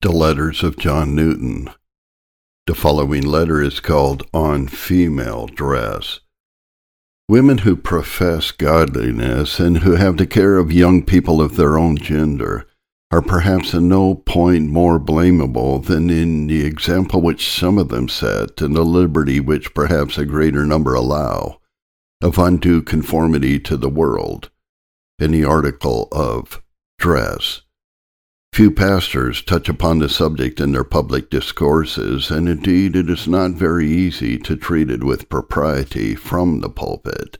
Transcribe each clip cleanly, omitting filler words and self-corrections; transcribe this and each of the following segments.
The Letters of John Newton. The following letter is called On Female Dress. Women who profess godliness and who have the care of young people of their own gender are perhaps in no point more blamable than in the example which some of them set and the liberty which perhaps a greater number allow of undue conformity to the world in the article of dress. Few pastors touch upon the subject in their public discourses, and indeed it is not very easy to treat it with propriety from the pulpit.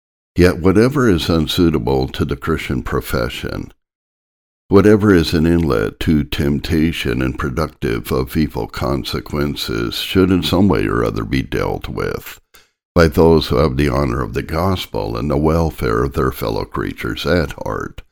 Yet whatever is unsuitable to the Christian profession, whatever is an inlet to temptation and productive of evil consequences, should in some way or other be dealt with by those who have the honor of the gospel and the welfare of their fellow creatures at heart.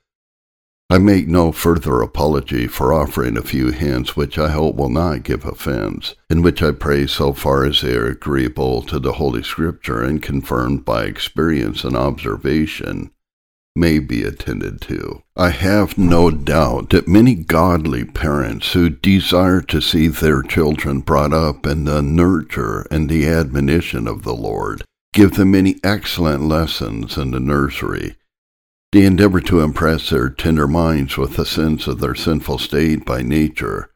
I make no further apology for offering a few hints which I hope will not give offense, and which I pray, so far as they are agreeable to the Holy Scripture and confirmed by experience and observation, may be attended to. I have no doubt that many godly parents who desire to see their children brought up in the nurture and the admonition of the Lord give them many excellent lessons in the nursery. They endeavor to impress their tender minds with a sense of their sinful state by nature,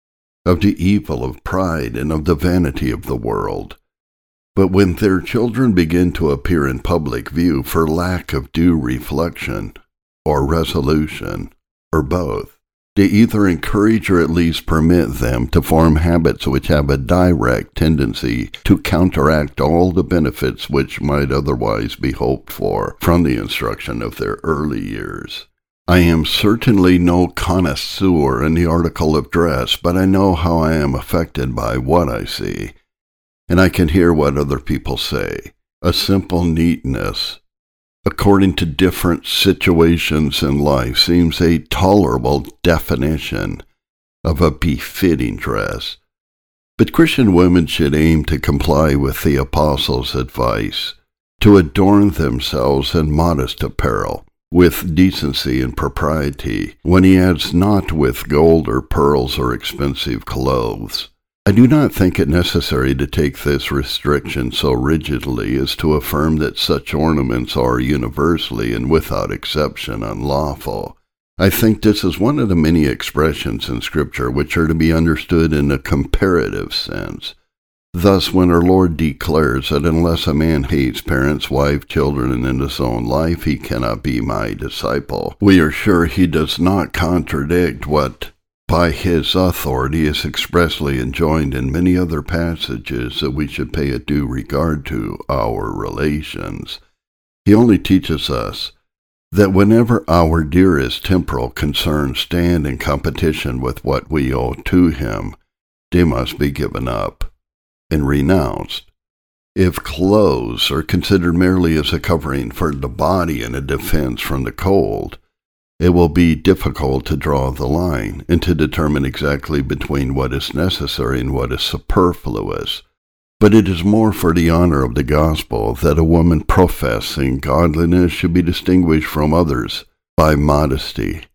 of the evil of pride and of the vanity of the world. But when their children begin to appear in public view for lack of due reflection, or resolution, or both, they either encourage or at least permit them to form habits which have a direct tendency to counteract all the benefits which might otherwise be hoped for from the instruction of their early years. I am certainly no connoisseur in the article of dress, but I know how I am affected by what I see, and I can hear what other people say. A simple neatness, according to different situations in life, seems a tolerable definition of a befitting dress. But Christian women should aim to comply with the Apostle's advice, to adorn themselves in modest apparel, with decency and propriety, when he adds not with gold or pearls or expensive clothes. I do not think it necessary to take this restriction so rigidly as to affirm that such ornaments are universally and without exception unlawful. I think this is one of the many expressions in Scripture which are to be understood in a comparative sense. Thus, when our Lord declares that unless a man hates parents, wife, children, and in his own life, he cannot be my disciple, we are sure he does not contradict what by his authority is expressly enjoined in many other passages, that we should pay a due regard to our relations. He only teaches us that whenever our dearest temporal concerns stand in competition with what we owe to him, they must be given up and renounced. If clothes are considered merely as a covering for the body and a defense from the cold, it will be difficult to draw the line and to determine exactly between what is necessary and what is superfluous. But it is more for the honor of the gospel that a woman professing godliness should be distinguished from others by modesty,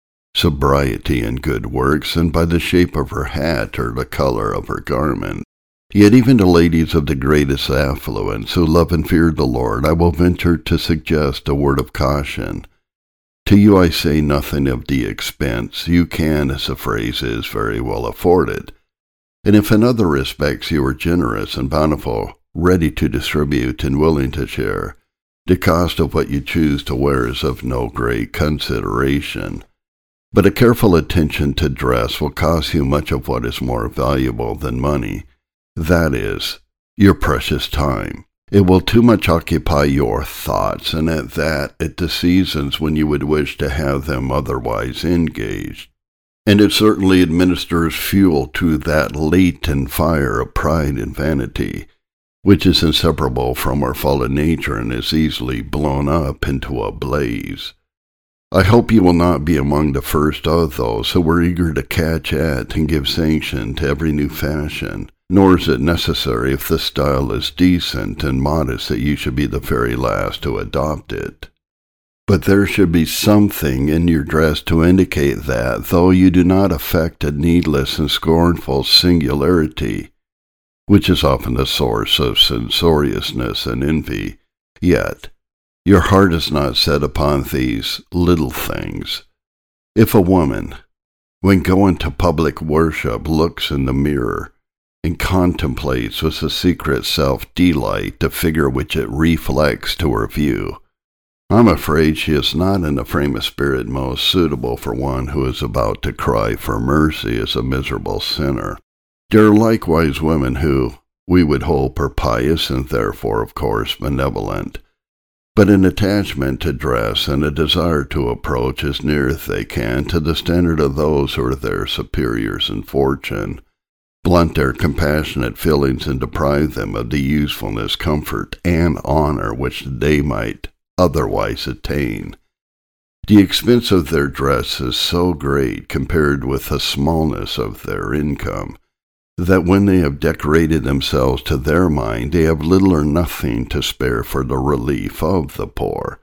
sobriety, and good works, and by the shape of her hat or the color of her garment. Yet even to ladies of the greatest affluence who love and fear the Lord, I will venture to suggest a word of caution. To you I say nothing of the expense. You can, as the phrase is, very well afford it. And if in other respects you are generous and bountiful, ready to distribute and willing to share, the cost of what you choose to wear is of no great consideration. But a careful attention to dress will cost you much of what is more valuable than money, that is, your precious time. It will too much occupy your thoughts, and at the seasons when you would wish to have them otherwise engaged. And it certainly administers fuel to that latent fire of pride and vanity, which is inseparable from our fallen nature and is easily blown up into a blaze. I hope you will not be among the first of those who were eager to catch at and give sanction to every new fashion. Nor is it necessary, if the style is decent and modest, that you should be the very last to adopt it. But there should be something in your dress to indicate that, though you do not affect a needless and scornful singularity, which is often the source of censoriousness and envy, yet your heart is not set upon these little things. If a woman, when going to public worship, looks in the mirror and contemplates with a secret self-delight the figure which it reflects to her view, I'm afraid she is not in the frame of spirit most suitable for one who is about to cry for mercy as a miserable sinner. There are likewise women who, we would hope, are pious and therefore, of course, benevolent, but an attachment to dress and a desire to approach as near as they can to the standard of those who are their superiors in fortune, blunt their compassionate feelings and deprive them of the usefulness, comfort, and honor which they might otherwise attain. The expense of their dress is so great compared with the smallness of their income, that when they have decorated themselves to their mind, they have little or nothing to spare for the relief of the poor.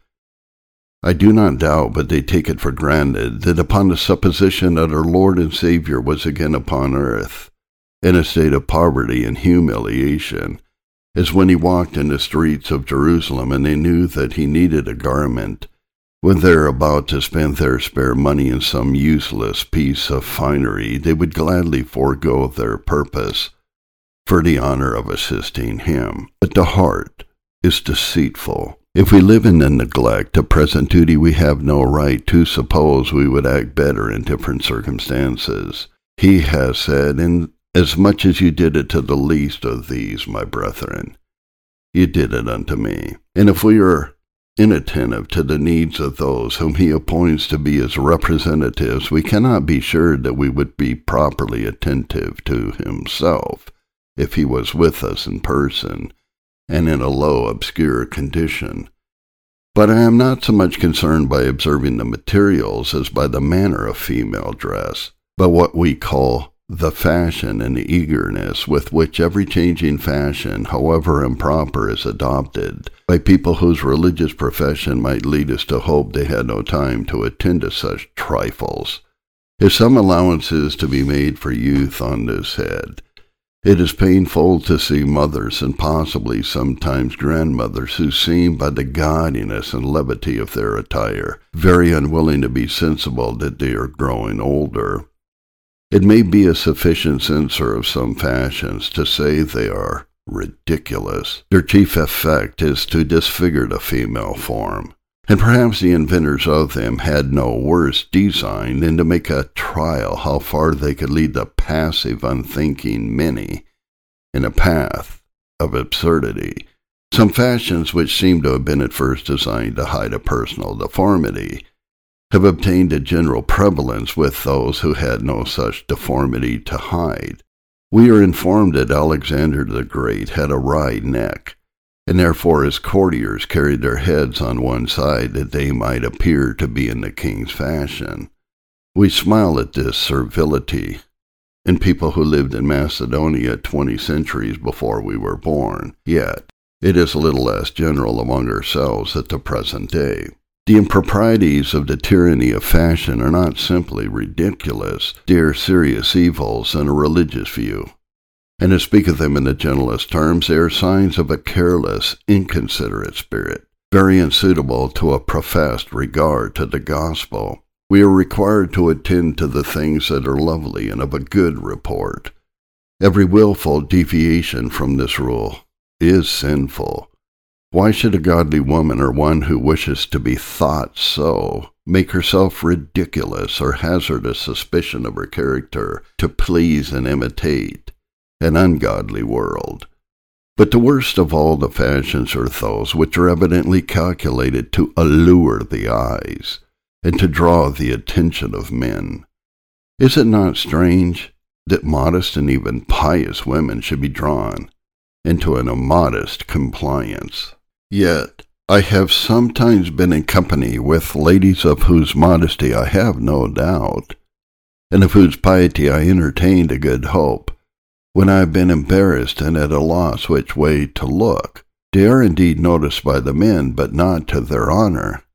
I do not doubt, but they take it for granted, that upon the supposition that our Lord and Savior was again upon earth, in a state of poverty and humiliation, as when he walked in the streets of Jerusalem, and they knew that he needed a garment, when they are about to spend their spare money in some useless piece of finery, they would gladly forego their purpose for the honor of assisting him. But the heart is deceitful. If we live in the neglect of present duty, we have no right to suppose we would act better in different circumstances. He has said, "Inasmuch as you did it to the least of these, my brethren, you did it unto me." And if we are inattentive to the needs of those whom he appoints to be his representatives, we cannot be sure that we would be properly attentive to himself if he was with us in person and in a low, obscure condition. But I am not so much concerned by observing the materials as by the manner of female dress, but what we call the fashion and the eagerness with which every changing fashion, however improper, is adopted by people whose religious profession might lead us to hope they had no time to attend to such trifles. If some allowance is to be made for youth on this head, it is painful to see mothers and possibly sometimes grandmothers who seem, by the gaudiness and levity of their attire, very unwilling to be sensible that they are growing older. It may be a sufficient censor of some fashions to say they are ridiculous. Their chief effect is to disfigure the female form, and perhaps the inventors of them had no worse design than to make a trial how far they could lead the passive, unthinking many in a path of absurdity. Some fashions which seem to have been at first designed to hide a personal deformity have obtained a general prevalence with those who had no such deformity to hide. We are informed that Alexander the Great had a wry neck, and therefore his courtiers carried their heads on one side that they might appear to be in the king's fashion. We smile at this servility in people who lived in Macedonia 20 centuries before we were born, yet it is a little less general among ourselves at the present day. The improprieties of the tyranny of fashion are not simply ridiculous, they are serious evils in a religious view. And to speak of them in the gentlest terms, they are signs of a careless, inconsiderate spirit, very unsuitable to a professed regard to the gospel. We are required to attend to the things that are lovely and of a good report. Every willful deviation from this rule is sinful. Why should a godly woman, or one who wishes to be thought so, make herself ridiculous or hazard a suspicion of her character to please and imitate an ungodly world? But the worst of all the fashions are those which are evidently calculated to allure the eyes and to draw the attention of men. Is it not strange that modest and even pious women should be drawn into an immodest compliance? Yet I have sometimes been in company with ladies of whose modesty I have no doubt, and of whose piety I entertained a good hope, when I have been embarrassed and at a loss which way to look. They are indeed noticed by the men, but not to their honor.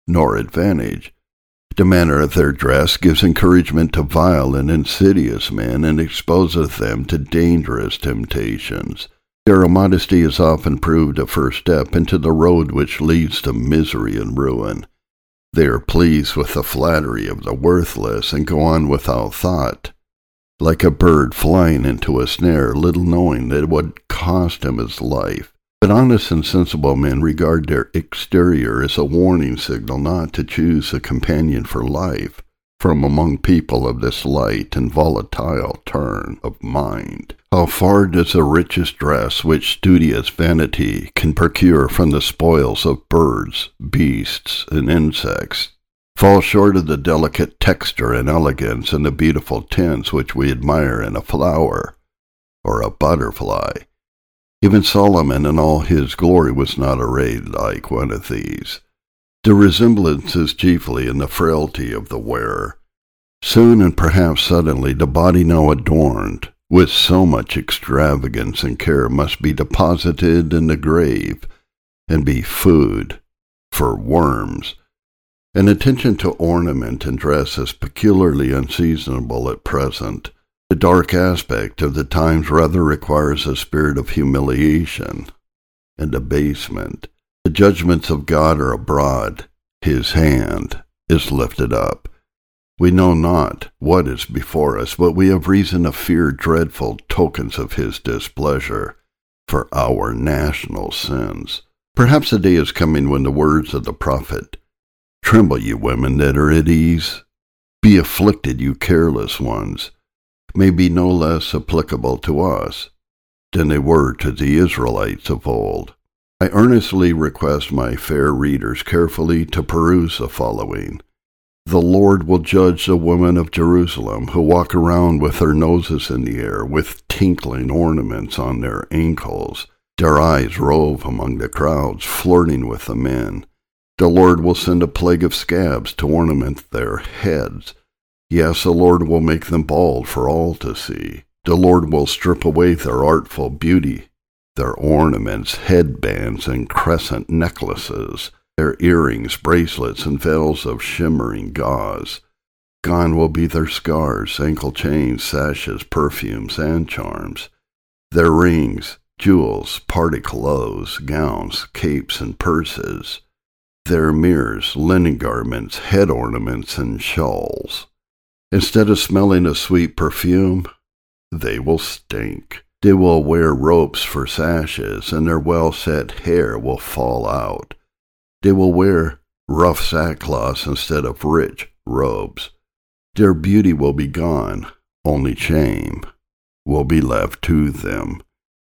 nor advantage. The manner of their dress gives encouragement to vile and insidious men, and exposeth them to dangerous temptations. Their immodesty is often proved a first step into the road which leads to misery and ruin. They are pleased with the flattery of the worthless, and go on without thought, like a bird flying into a snare, little knowing that it would cost him his life. But honest and sensible men regard their exterior as a warning signal not to choose a companion for life from among people of this light and volatile turn of mind. How far does the richest dress which studious vanity can procure from the spoils of birds, beasts, and insects fall short of the delicate texture and elegance and the beautiful tints which we admire in a flower or a butterfly. Even Solomon in all his glory was not arrayed like one of these. The resemblance is chiefly in the frailty of the wearer. Soon and perhaps suddenly the body now adorned with so much extravagance and care must be deposited in the grave and be food for worms. An attention to ornament and dress is peculiarly unseasonable at present. The dark aspect of the times rather requires a spirit of humiliation and abasement. The judgments of God are abroad. His hand is lifted up. We know not what is before us, but we have reason to fear dreadful tokens of his displeasure for our national sins. Perhaps a day is coming when the words of the prophet, "Tremble, you women that are at ease. Be afflicted, you careless ones," may be no less applicable to us than they were to the Israelites of old. I earnestly request my fair readers carefully to peruse the following. The Lord will judge the women of Jerusalem who walk around with their noses in the air, with tinkling ornaments on their ankles. Their eyes rove among the crowds, flirting with the men. The Lord will send a plague of scabs to ornament their heads. Yes, the Lord will make them bald for all to see. The Lord will strip away their artful beauty, their ornaments, headbands, and crescent necklaces, their earrings, bracelets, and veils of shimmering gauze. Gone will be their scarves, ankle chains, sashes, perfumes, and charms. Their rings, jewels, party clothes, gowns, capes, and purses. Their mirrors, linen garments, head ornaments, and shawls. Instead of smelling a sweet perfume, they will stink. They will wear ropes for sashes, and their well-set hair will fall out. They will wear rough sackcloths instead of rich robes. Their beauty will be gone, only shame will be left to them.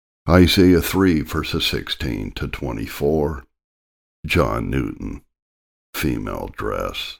Isaiah 3, verses 16 to 24. John Newton, female dress.